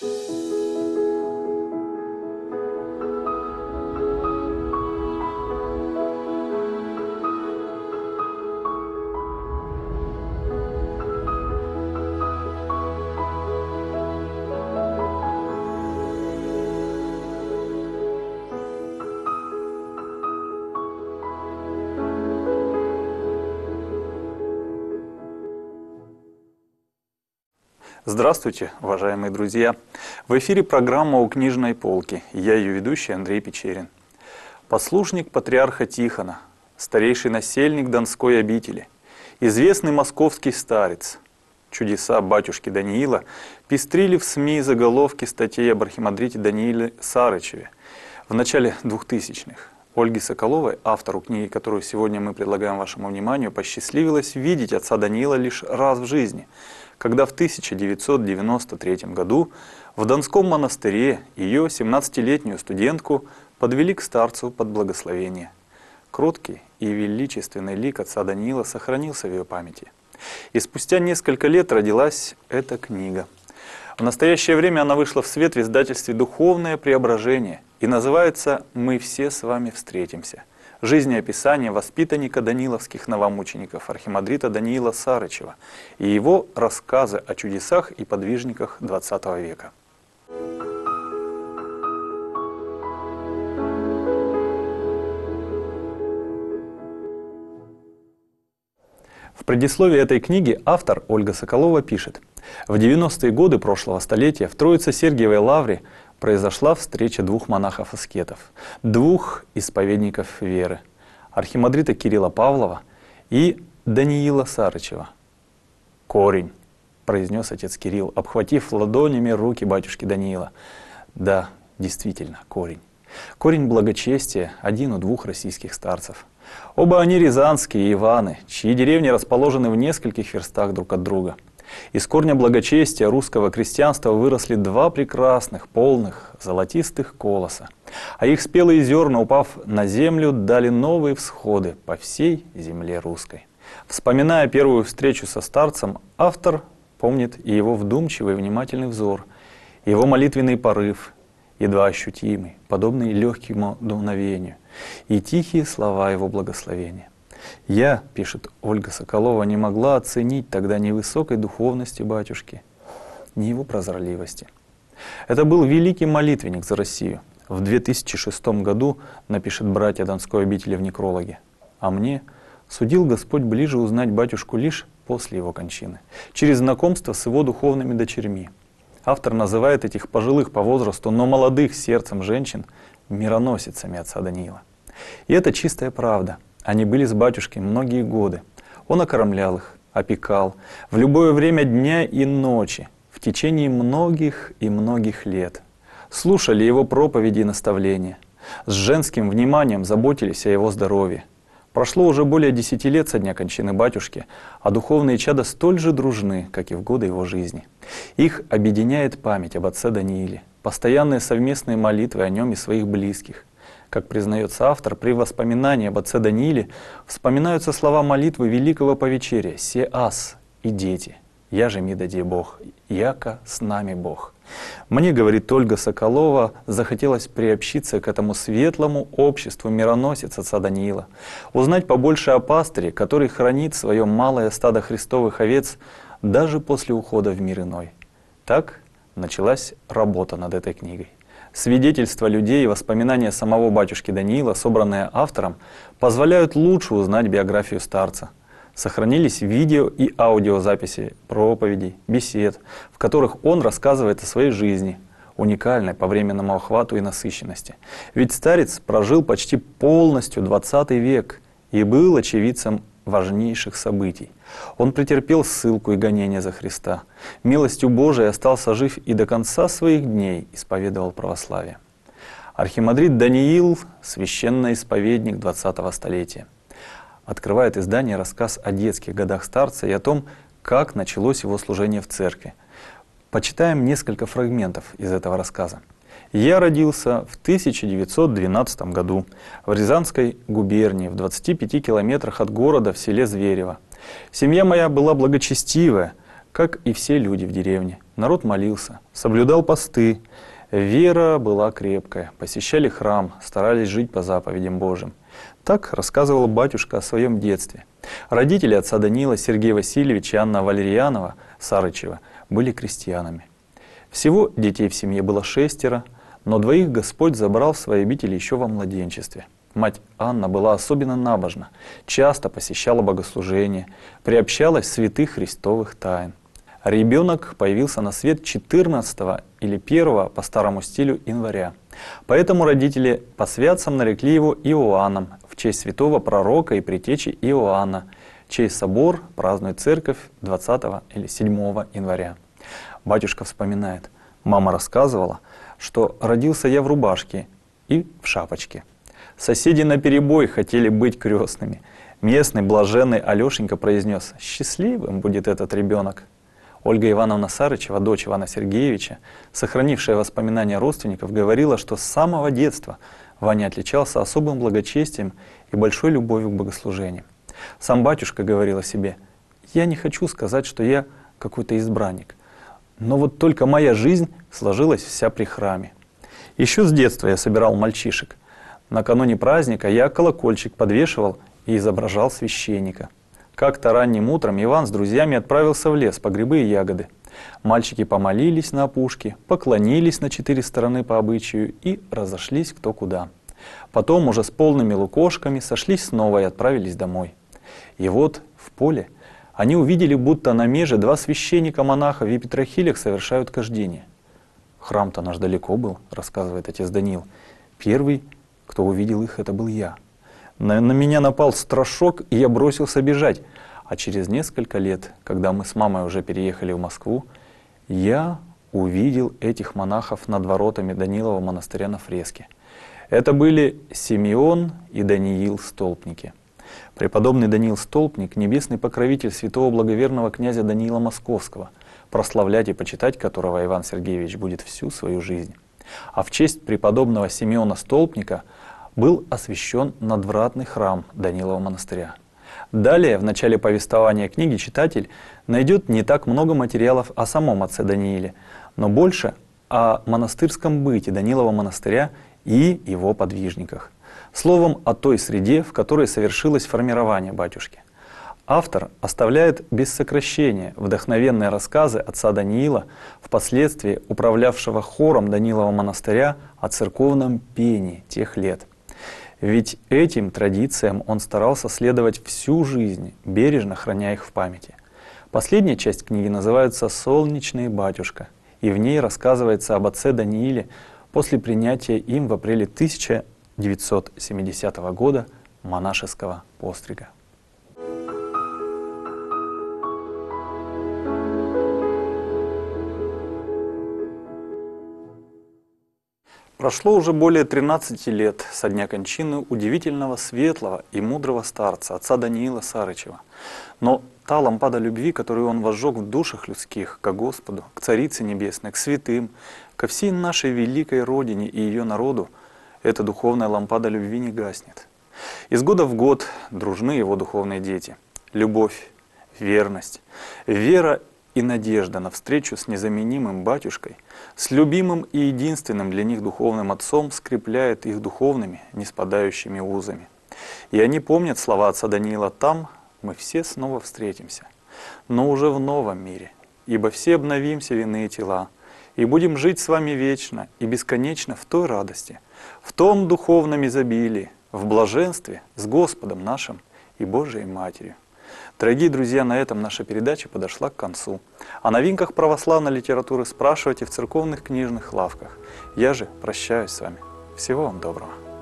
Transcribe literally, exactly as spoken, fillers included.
Здравствуйте, уважаемые друзья! В эфире программа «У книжной полки». Я ее ведущий Андрей Печерин. Послушник патриарха Тихона, старейший насельник Донской обители, известный московский старец. Чудеса батюшки Даниила пестрили в СМИ заголовки статей об архимандрите Данииле Сарычеве. В начале двухтысячных Ольге Соколовой, автору книги, которую сегодня мы предлагаем вашему вниманию, посчастливилось видеть отца Даниила лишь раз в жизни, когда в тысяча девятьсот девяносто третьем году в Донском монастыре ее семнадцатилетнюю студентку подвели к старцу под благословение. Кроткий и величественный лик отца Даниила сохранился в ее памяти. И спустя несколько лет родилась эта книга. В настоящее время она вышла в свет в издательстве «Духовное преображение» и называется «Мы все с вами встретимся». Жизнеописание воспитанника даниловских новомучеников архимандрита Даниила Сарычева и его рассказы о чудесах и подвижниках двадцатого века. В предисловии этой книги автор Ольга Соколова пишет: в девяностые годы прошлого столетия в Троице-Сергиевой лавре произошла встреча двух монахов-аскетов, двух исповедников веры, архимандрита Кирилла Павлова и Даниила Сарычева. «Корень», — произнес отец Кирилл, обхватив ладонями руки батюшки Даниила. Да, действительно, корень. Корень благочестия один у двух российских старцев. Оба они рязанские Иваны, чьи деревни расположены в нескольких верстах друг от друга. Из корня благочестия русского крестьянства выросли два прекрасных, полных, золотистых колоса, а их спелые зерна, упав на землю, дали новые всходы по всей земле русской. Вспоминая первую встречу со старцем, автор помнит и его вдумчивый внимательный взор, его молитвенный порыв, едва ощутимый, подобный легкому дуновению, и тихие слова его благословения. «Я, — пишет Ольга Соколова, — не могла оценить тогда ни высокой духовности батюшки, ни его прозорливости. Это был великий молитвенник за Россию. В две тысячи шестом году, напишет братья Донской обители в некрологе, а мне судил Господь ближе узнать батюшку лишь после его кончины, через знакомство с его духовными дочерьми». Автор называет этих пожилых по возрасту, но молодых сердцем женщин мироносицами отца Даниила. И это чистая правда. Они были с батюшкой многие годы. Он окормлял их, опекал, в любое время дня и ночи, в течение многих и многих лет. Слушали его проповеди и наставления. С женским вниманием заботились о его здоровье. Прошло уже более десяти лет со дня кончины батюшки, а духовные чада столь же дружны, как и в годы его жизни. Их объединяет память об отце Данииле, постоянные совместные молитвы о нем и своих близких. Как признается автор, при воспоминании об отце Данииле вспоминаются слова молитвы великого повечерия «Се ас и дети, я же ми даде Бог, яко с нами Бог». Мне, говорит Ольга Соколова, захотелось приобщиться к этому светлому обществу мироносец отца Даниила, узнать побольше о пастыре, который хранит свое малое стадо христовых овец даже после ухода в мир иной. Так началась работа над этой книгой. Свидетельства людей и воспоминания самого батюшки Даниила, собранные автором, позволяют лучше узнать биографию старца. Сохранились видео и аудиозаписи проповедей, бесед, в которых он рассказывает о своей жизни, уникальной по временному охвату и насыщенности. Ведь старец прожил почти полностью двадцатый век и был очевидцем важнейших событий. Он претерпел ссылку и гонение за Христа. Милостью Божией остался жив и до конца своих дней исповедовал православие. Архимандрит Даниил – священный исповедник двадцатого столетия. Открывает издание рассказ о детских годах старца и о том, как началось его служение в церкви. Почитаем несколько фрагментов из этого рассказа. «Я родился в тысяча девятьсот двенадцатом году в Рязанской губернии, в двадцати пяти километрах от города в селе Зверево. Семья моя была благочестивая, как и все люди в деревне. Народ молился, соблюдал посты. Вера была крепкая, посещали храм, старались жить по заповедям Божьим. Так рассказывал батюшка о своем детстве. Родители отца Даниила, Сергей Васильевич и Анна Валерьянова, Сарычева, были крестьянами. Всего детей в семье было шестеро, но двоих Господь забрал в свои обители еще во младенчестве. Мать Анна была особенно набожна, часто посещала богослужения, приобщалась святых христовых тайн. Ребенок появился на свет четырнадцатого или первого по старому стилю января. Поэтому родители по святцам нарекли его Иоанном в честь святого пророка и предтечи Иоанна, чей собор празднует церковь двадцатого или седьмого января. Батюшка вспоминает: мама рассказывала, что родился я в рубашке и в шапочке. Соседи наперебой хотели быть крестными. Местный блаженный Алешенька произнес: «Счастливым будет этот ребенок». Ольга Ивановна Сарычева, дочь Ивана Сергеевича, сохранившая воспоминания родственников, говорила, что с самого детства Ваня отличался особым благочестием и большой любовью к богослужениям. Сам батюшка говорил о себе: «Я не хочу сказать, что я какой-то избранник, но вот только моя жизнь сложилась вся при храме. Еще с детства я собирал мальчишек. Накануне праздника я колокольчик подвешивал и изображал священника. Как-то ранним утром Иван с друзьями отправился в лес по грибы и ягоды. Мальчики помолились на опушке, поклонились на четыре стороны по обычаю и разошлись кто куда. Потом уже с полными лукошками сошлись снова и отправились домой. И вот в поле они увидели, будто на меже два священника-монаха в епитрахилях совершают кождение. «Храм-то наш далеко был», — рассказывает отец Даниил. «Первый, кто увидел их, это был я. На, на меня напал страшок, и я бросился бежать. А через несколько лет, когда мы с мамой уже переехали в Москву, я увидел этих монахов над воротами Данилова монастыря на фреске. Это были Симеон и Даниил Столпники. Преподобный Даниил Столпник — небесный покровитель святого благоверного князя Даниила Московского, прославлять и почитать которого Иван Сергеевич будет всю свою жизнь. А в честь преподобного Симеона Столпника был освящен надвратный храм Данилова монастыря. Далее, в начале повествования книги, читатель найдет не так много материалов о самом отце Данииле, но больше о монастырском быте Данилова монастыря и его подвижниках. Словом, о той среде, в которой совершилось формирование батюшки. Автор оставляет без сокращения вдохновенные рассказы отца Даниила, впоследствии управлявшего хором Данилова монастыря, о церковном пении тех лет. Ведь этим традициям он старался следовать всю жизнь, бережно храня их в памяти. Последняя часть книги называется «Солнечный батюшка», и в ней рассказывается об отце Данииле после принятия им в апреле тысяча девятьсот семидесятого года монашеского пострига. Прошло уже более тринадцати лет со дня кончины удивительного светлого и мудрого старца, отца Даниила Сарычева. Но та лампада любви, которую он возжег в душах людских ко Господу, к Царице Небесной, к святым, ко всей нашей великой Родине и ее народу, эта духовная лампада любви не гаснет. Из года в год дружны его духовные дети. Любовь, верность, вера и надежда на встречу с незаменимым батюшкой, с любимым и единственным для них духовным отцом скрепляет их духовными, неспадающими узами. И они помнят слова отца Даниила: «Там мы все снова встретимся, но уже в новом мире, ибо все обновимся в иные тела, и будем жить с вами вечно и бесконечно в той радости, в том духовном изобилии, в блаженстве с Господом нашим и Божией Матерью». Дорогие друзья, на этом наша передача подошла к концу. О новинках православной литературы спрашивайте в церковных книжных лавках. Я же прощаюсь с вами. Всего вам доброго.